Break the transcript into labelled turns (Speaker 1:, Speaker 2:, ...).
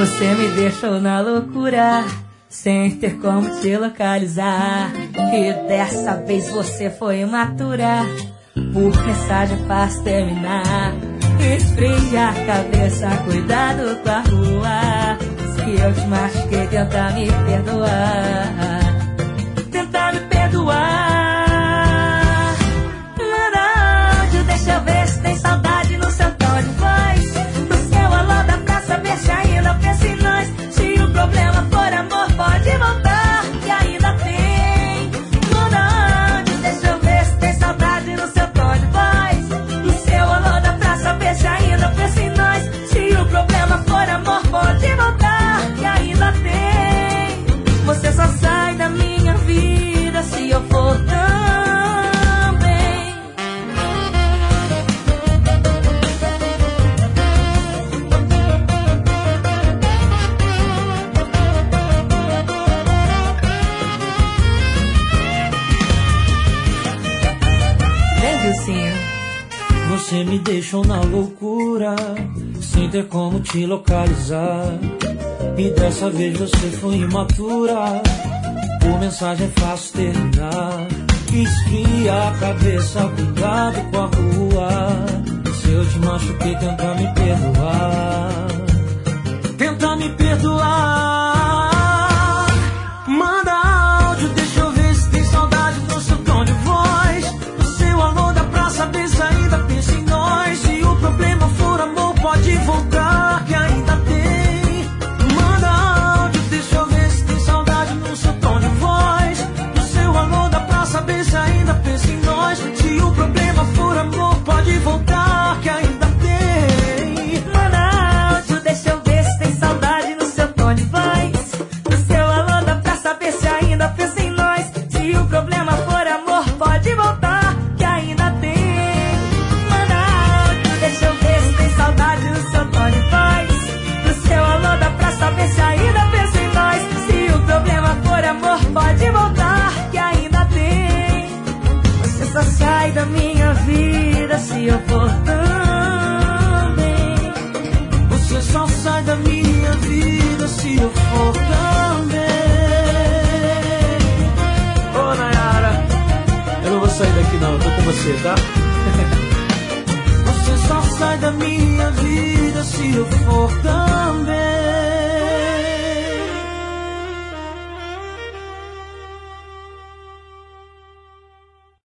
Speaker 1: Você me deixou na loucura, sem ter como te localizar. E dessa vez você foi imatura, por mensagem fácil terminar. Esfria a cabeça, cuidado com a rua. Se eu te machuquei, tenta me perdoar. Tenta me perdoar. Manda áudio, deixa eu ver se tem saudade no seu tom de voz. No seu alô dá pra saber se ainda pensa em nós. Se o problema for amor, pode voltar, que ainda tem. Manda áudio, deixa eu ver se tem saudade no seu tom de voz. No seu alô dá pra saber se ainda pensa em nós. Se o problema for amor, pode voltar, que ainda tem. Você só sai da minha vida se eu for também. Vem, Vilcinho.
Speaker 2: Você me deixou na loucura, sem ter como te localizar. E dessa vez você foi imatura, por mensagem é fácil terminar. Esfria a cabeça, cuidado com a rua. Se eu te machuquei, tenta me perdoar. Tenta me perdoar. Manda áudio, deixa eu ver se tem saudade no seu tom de voz. No seu alô dá pra saber se ainda pensa em nós. Se o problema for amor, pode voltar, que ainda tem. Manda áudio, deixa eu ver se tem saudade no seu tom de voz. No seu alô dá pra saber se ainda pensa em nós. Se o problema for amor, pode voltar, que ainda tem.
Speaker 1: Manda áudio, deixa eu ver se tem saudade no seu tom de voz. No seu alô dá pra saber se ainda pensa em nós. Se o problema for amor, pode voltar, que ainda tem. Manda áudio, deixa eu ver se tem saudade no seu tom de voz. No seu alô dá pra saber se ainda pensa em nós. Se o problema for amor, pode voltar, que ainda tem. Você só sai da minha vida se eu for também.
Speaker 2: Você só sai da minha vida se eu for também. Ô Nayara, eu não vou sair daqui não, eu tô com você, tá? Você só sai da minha vida se eu for também.